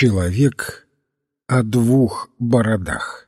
Человек о двух бородах.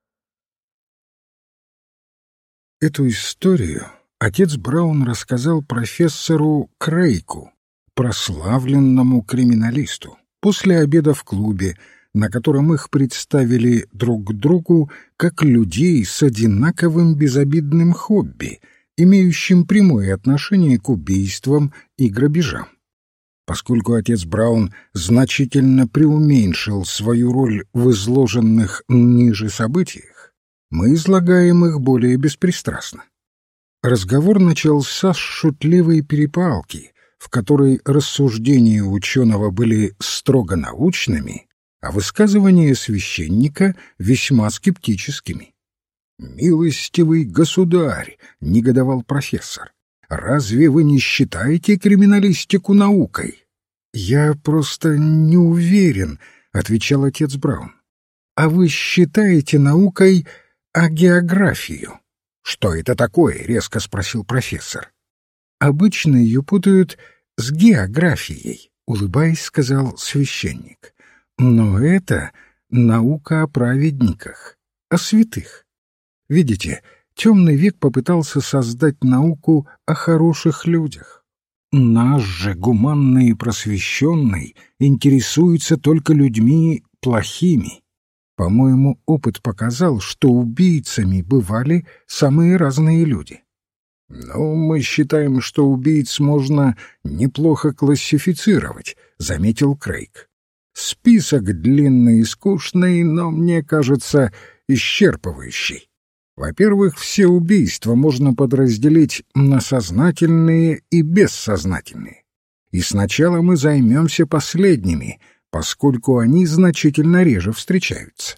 Эту историю отец Браун рассказал профессору Крейку, прославленному криминалисту, после обеда в клубе, на котором их представили друг другу как людей с одинаковым безобидным хобби, имеющим прямое отношение к убийствам и грабежам. Поскольку отец Браун значительно преуменьшил свою роль в изложенных ниже событиях, мы излагаем их более беспристрастно. Разговор начался с шутливой перепалки, в которой рассуждения ученого были строго научными, а высказывания священника весьма скептическими. «Милостивый государь!» — негодовал профессор. «Разве вы не считаете криминалистику наукой?» «Я просто не уверен», — отвечал отец Браун. «А вы считаете наукой агеографию?» «Что это такое?» — резко спросил профессор. «Обычно ее путают с географией», — улыбаясь, сказал священник. «Но это наука о праведниках, о святых. Видите, темный век попытался создать науку о хороших людях. Наш же гуманный и просвещенный интересуется только людьми плохими. По-моему, опыт показал, что убийцами бывали самые разные люди. Но мы считаем, что убийц можно неплохо классифицировать», — заметил Крейг. «Список длинный и скучный, но, мне кажется, исчерпывающий. Во-первых, все убийства можно подразделить на сознательные и бессознательные. И сначала мы займемся последними, поскольку они значительно реже встречаются.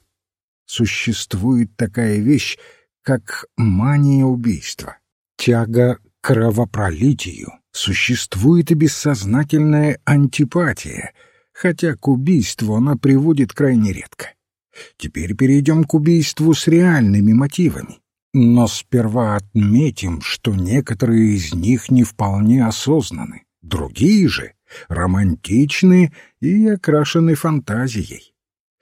Существует такая вещь, как мания убийства, тяга к кровопролитию. Существует и бессознательная антипатия, хотя к убийству она приводит крайне редко. Теперь перейдем к убийству с реальными мотивами. Но сперва отметим, что некоторые из них не вполне осознаны, другие же романтичны и окрашены фантазией.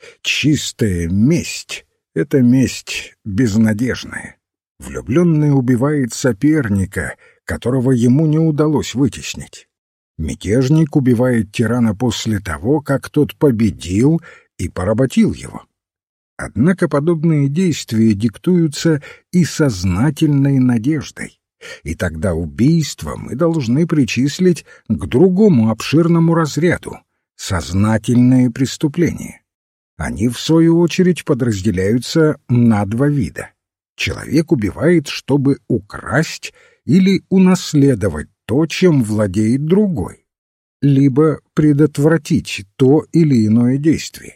Чистая месть — это месть безнадежная. Влюбленный убивает соперника, которого ему не удалось вытеснить. Мятежник убивает тирана после того, как тот победил и поработил его. Однако подобные действия диктуются и сознательной надеждой, и тогда убийство мы должны причислить к другому обширному разряду — сознательные преступления. Они, в свою очередь, подразделяются на два вида. Человек убивает, чтобы украсть или унаследовать то, чем владеет другой, либо предотвратить то или иное действие.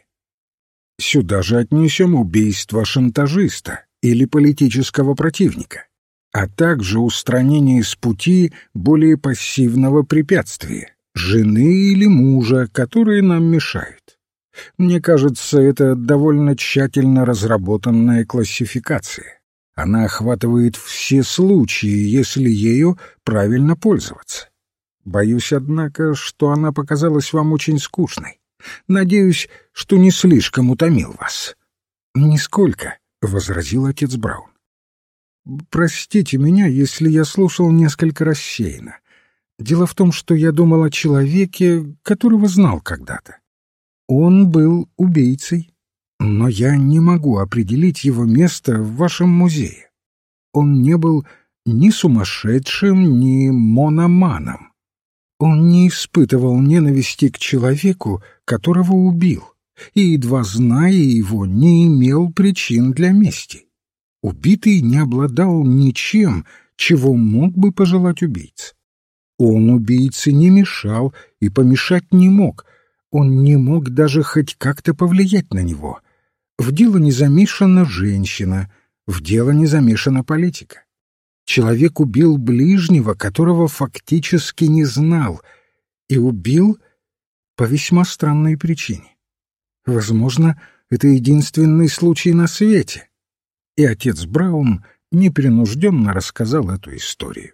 Сюда же отнесем убийство шантажиста или политического противника, а также устранение с пути более пассивного препятствия — жены или мужа, которые нам мешают. Мне кажется, это довольно тщательно разработанная классификация. Она охватывает все случаи, если ею правильно пользоваться. Боюсь, однако, что она показалась вам очень скучной. Надеюсь, что не слишком утомил вас». «Нисколько», — возразил отец Браун. «Простите меня, если я слушал несколько рассеянно. Дело в том, что я думал о человеке, которого знал когда-то. Он был убийцей, но я не могу определить его место в вашем музее. Он не был ни сумасшедшим, ни мономаном. Он не испытывал ненависти к человеку, которого убил, и, едва зная его, не имел причин для мести. Убитый не обладал ничем, чего мог бы пожелать убийца. Он убийце не мешал и помешать не мог, он не мог даже хоть как-то повлиять на него. В дело не замешана женщина, в дело не замешана политика. Человек убил ближнего, которого фактически не знал, и убил по весьма странной причине. Возможно, это единственный случай на свете. И отец Браун непринужденно рассказал эту историю.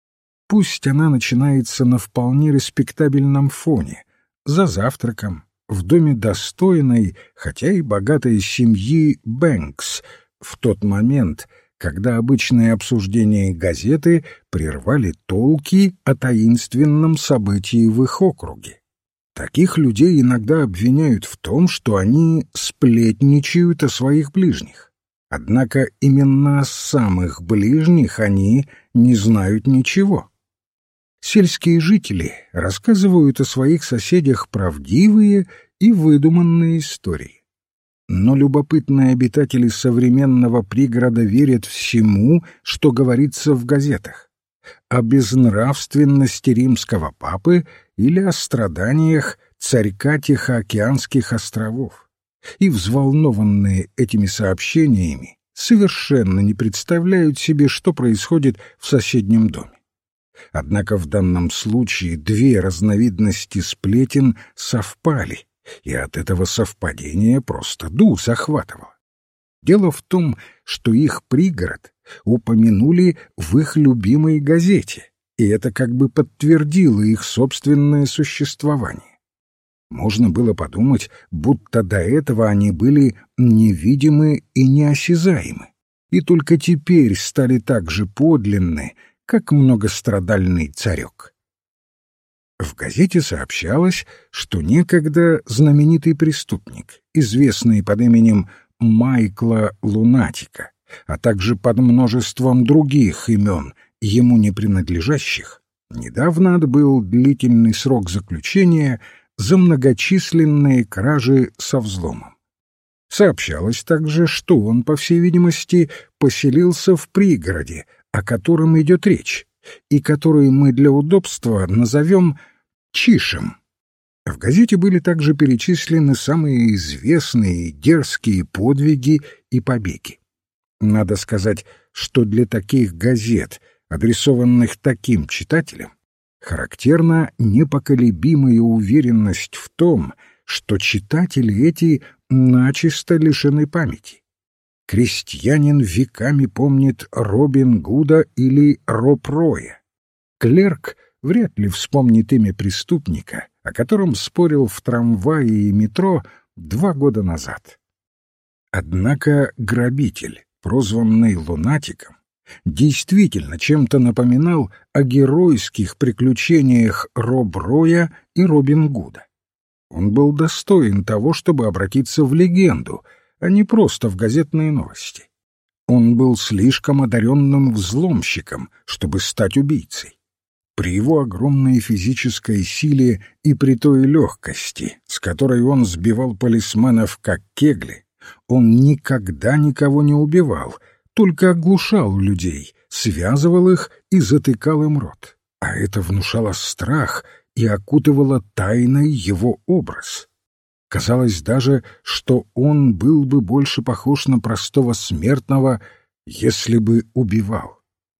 Пусть она начинается на вполне респектабельном фоне, за завтраком, в доме достойной, хотя и богатой семьи Бэнкс в тот момент, когда обычные обсуждения газеты прервали толки о таинственном событии в их округе. Таких людей иногда обвиняют в том, что они сплетничают о своих ближних. Однако именно о самых ближних они не знают ничего. Сельские жители рассказывают о своих соседях правдивые и выдуманные истории. Но любопытные обитатели современного пригорода верят всему, что говорится в газетах. О безнравственности римского папы или о страданиях царька Тихоокеанских островов. И, взволнованные этими сообщениями, совершенно не представляют себе, что происходит в соседнем доме. Однако в данном случае две разновидности сплетен совпали, и от этого совпадения просто дух захватывало. Дело в том, что их пригород упомянули в их любимой газете, и это как бы подтвердило их собственное существование. Можно было подумать, будто до этого они были невидимы и неосязаемы, и только теперь стали так же подлинны, как многострадальный царек. В газете сообщалось, что некогда знаменитый преступник, известный под именем Майкла Лунатика, а также под множеством других имен, ему не принадлежащих, недавно отбыл длительный срок заключения за многочисленные кражи со взломом. Сообщалось также, что он, по всей видимости, поселился в пригороде, о котором идет речь, и который мы для удобства назовем Чишем. В газете были также перечислены самые известные дерзкие подвиги и побеги. Надо сказать, что для таких газет, адресованных таким читателям, характерна непоколебимая уверенность в том, что читатели эти начисто лишены памяти. Крестьянин веками помнит Робин Гуда или Роб Роя. Клерк вряд ли вспомнит имя преступника, о котором спорил в трамвае и метро 2 года назад. Однако грабитель, прозванный Лунатиком, действительно чем-то напоминал о геройских приключениях Роб Роя и Робин Гуда. Он был достоин того, чтобы обратиться в легенду, а не просто в газетные новости. Он был слишком одаренным взломщиком, чтобы стать убийцей. При его огромной физической силе и при той легкости, с которой он сбивал полисменов как кегли, он никогда никого не убивал, только оглушал людей, связывал их и затыкал им рот. А это внушало страх и окутывало тайной его образ. Казалось даже, что он был бы больше похож на простого смертного, если бы убивал.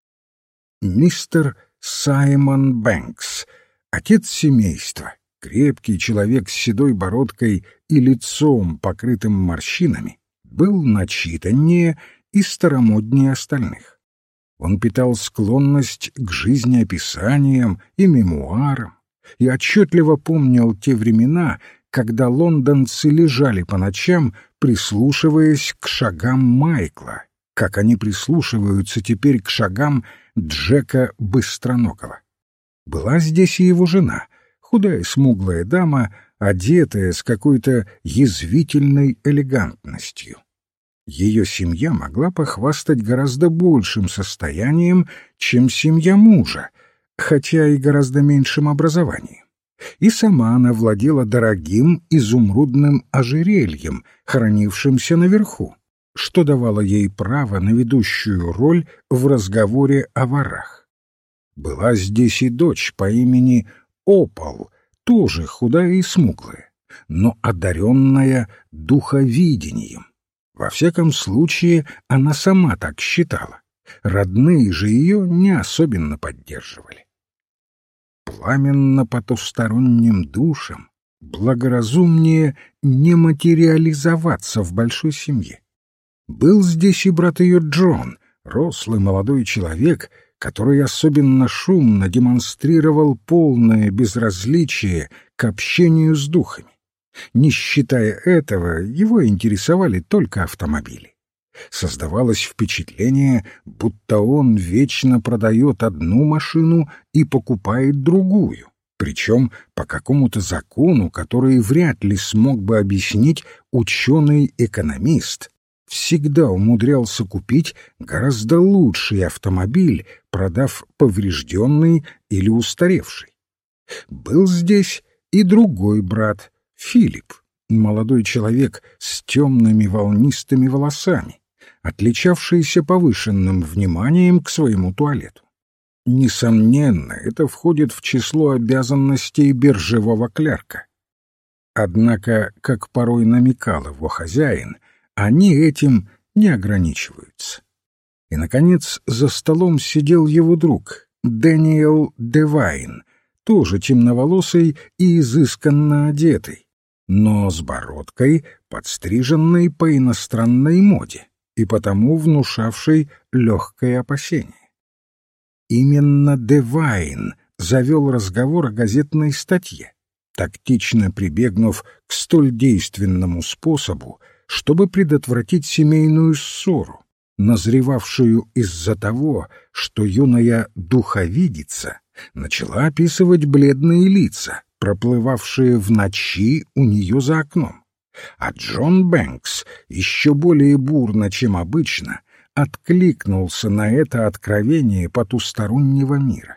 Мистер Саймон Бэнкс, отец семейства, крепкий человек с седой бородкой и лицом, покрытым морщинами, был начитаннее и старомоднее остальных. Он питал склонность к жизнеописаниям и мемуарам и отчетливо помнил те времена, когда лондонцы лежали по ночам, прислушиваясь к шагам Майкла, как они прислушиваются теперь к шагам Джека Быстроногого. Была здесь и его жена, худая смуглая дама, одетая с какой-то язвительной элегантностью. Ее семья могла похвастать гораздо большим состоянием, чем семья мужа, хотя и гораздо меньшим образованием. И сама она владела дорогим изумрудным ожерельем, хранившимся наверху, что давало ей право на ведущую роль в разговоре о ворах. Была здесь и дочь по имени Опал, тоже худая и смуглая, но одаренная духовидением. Во всяком случае, она сама так считала. Родные же ее не особенно поддерживали. Пламенно потусторонним душам благоразумнее не материализоваться в большой семье. Был здесь и брат ее Джон, рослый молодой человек, который особенно шумно демонстрировал полное безразличие к общению с духами. Не считая этого, его интересовали только автомобили. Создавалось впечатление, будто он вечно продает одну машину и покупает другую, причем по какому-то закону, который вряд ли смог бы объяснить ученый-экономист. Всегда умудрялся купить гораздо лучший автомобиль, продав поврежденный или устаревший. Был здесь и другой брат, Филипп, молодой человек с темными волнистыми волосами, отличавшийся повышенным вниманием к своему туалету. Несомненно, это входит в число обязанностей биржевого клерка. Однако, как порой намекал его хозяин, они этим не ограничиваются. И, наконец, за столом сидел его друг, Дэниел Девайн, тоже темноволосый и изысканно одетый, но с бородкой, подстриженной по иностранной моде, и потому внушавший легкое опасение. Именно Девайн завел разговор о газетной статье, тактично прибегнув к столь действенному способу, чтобы предотвратить семейную ссору, назревавшую из-за того, что юная духовидица начала описывать бледные лица, проплывавшие в ночи у нее за окном. А Джон Бэнкс еще более бурно, чем обычно, откликнулся на это откровение потустороннего мира.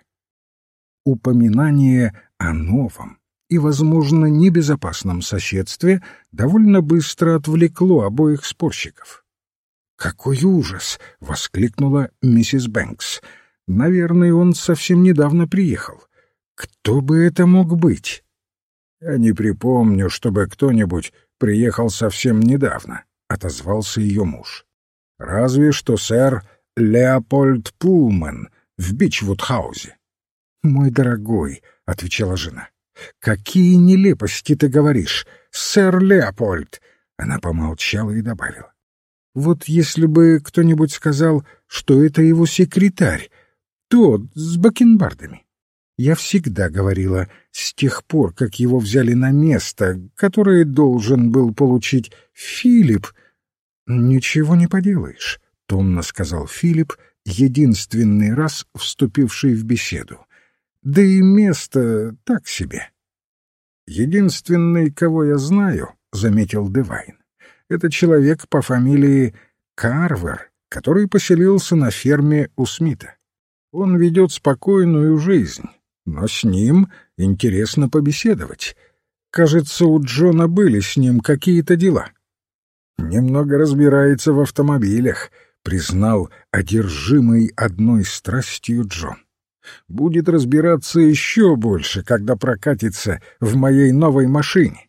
Упоминание о новом и, возможно, небезопасном соседстве довольно быстро отвлекло обоих спорщиков. «Какой ужас!» — воскликнула миссис Бэнкс. «Наверное, он совсем недавно приехал. Кто бы это мог быть?» «Я не припомню, чтобы кто-нибудь приехал совсем недавно», — отозвался ее муж. «Разве что сэр Леопольд Пулман в Бичвуд-хаузе». «Мой дорогой», — отвечала жена, — «какие нелепости ты говоришь, сэр Леопольд!» Она помолчала и добавила: «Вот если бы кто-нибудь сказал, что это его секретарь, тот с бакенбардами». Я всегда говорила, с тех пор, как его взяли на место, которое должен был получить Филипп. «Ничего не поделаешь», — томно сказал Филипп, единственный раз вступивший в беседу. «Да и место так себе». «Единственный, кого я знаю, — заметил Девайн, — это человек по фамилии Карвер, который поселился на ферме у Смита. Он ведет спокойную жизнь, но с ним интересно побеседовать. Кажется, у Джона были с ним какие-то дела». «Немного разбирается в автомобилях», — признал одержимый одной страстью Джон. «Будет разбираться еще больше, когда прокатится в моей новой машине».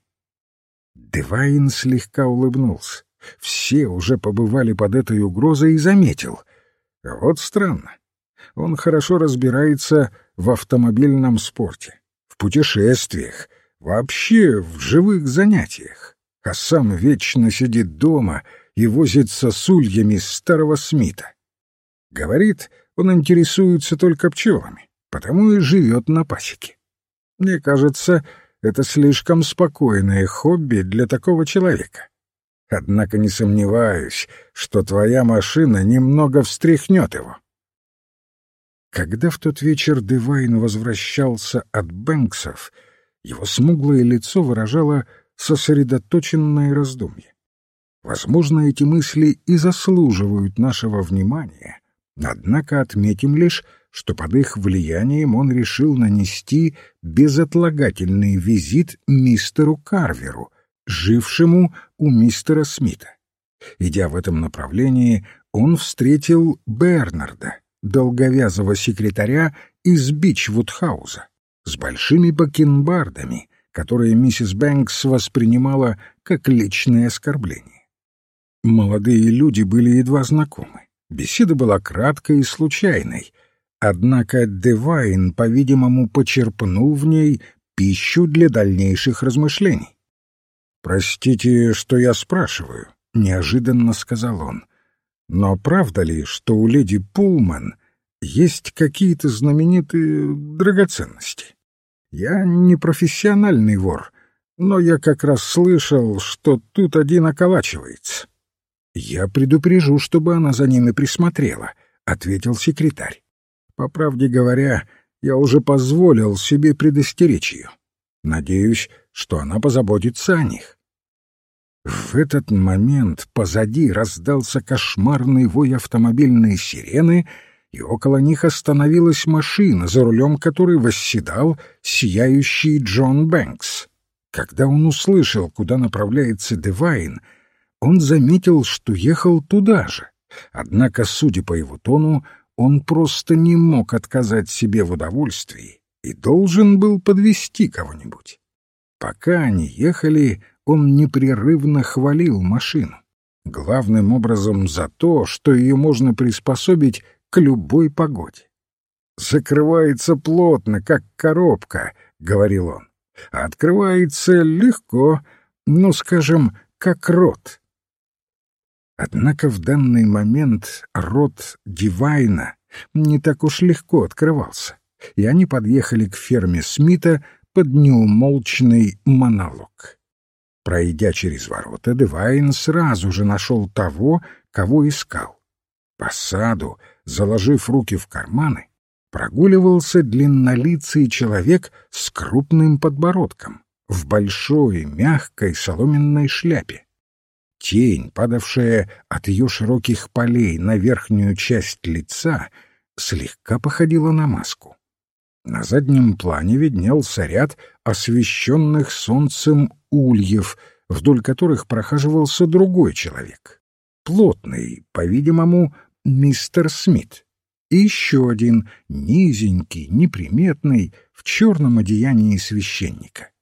Девайн слегка улыбнулся. Все уже побывали под этой угрозой и заметил. Вот странно. Он хорошо разбирается в автомобильном спорте, в путешествиях, вообще в живых занятиях, а сам вечно сидит дома и возится с ульями старого Смита. Говорит, он интересуется только пчелами, потому и живет на пасеке. Мне кажется, это слишком спокойное хобби для такого человека. Однако не сомневаюсь, что твоя машина немного встряхнет его». Когда в тот вечер Девайн возвращался от Бэнксов, его смуглое лицо выражало сосредоточенное раздумье. Возможно, эти мысли и заслуживают нашего внимания, однако отметим лишь, что под их влиянием он решил нанести безотлагательный визит мистеру Карверу, жившему у мистера Смита. Идя в этом направлении, он встретил Бернарда, долговязого секретаря из Бичвуд-хауза, с большими бакенбардами, которые миссис Бэнкс воспринимала как личное оскорбление. Молодые люди были едва знакомы. Беседа была краткой и случайной, однако Девайн, по-видимому, почерпнул в ней пищу для дальнейших размышлений. «Простите, что я спрашиваю», — неожиданно сказал он, — «но правда ли, что у леди Пулман есть какие-то знаменитые драгоценности? Я не профессиональный вор, но я как раз слышал, что тут один околачивается». «Я предупрежу, чтобы она за ними присмотрела», — ответил секретарь. «По правде говоря, я уже позволил себе предостеречь ее. Надеюсь, что она позаботится о них». В этот момент позади раздался кошмарный вой автомобильной сирены, и около них остановилась машина, за рулем которой восседал сияющий Джон Бэнкс. Когда он услышал, куда направляется Девайн, он заметил, что ехал туда же. Однако, судя по его тону, он просто не мог отказать себе в удовольствии и должен был подвезти кого-нибудь. Пока они ехали, он непрерывно хвалил машину, главным образом за то, что ее можно приспособить к любой погоде. «Закрывается плотно, как коробка», — говорил он, — «а открывается легко, ну, скажем, как рот». Однако в данный момент рот Дивайна не так уж легко открывался, и они подъехали к ферме Смита под неумолчный монолог. Пройдя через ворота, Девайн сразу же нашел того, кого искал. По саду, заложив руки в карманы, прогуливался длиннолицый человек с крупным подбородком в большой мягкой соломенной шляпе. Тень, падавшая от ее широких полей на верхнюю часть лица, слегка походила на маску. На заднем плане виднелся ряд освещенных солнцем ульев, вдоль которых прохаживался другой человек. Плотный, по-видимому, мистер Смит. И еще один, низенький, неприметный, в черном одеянии священника.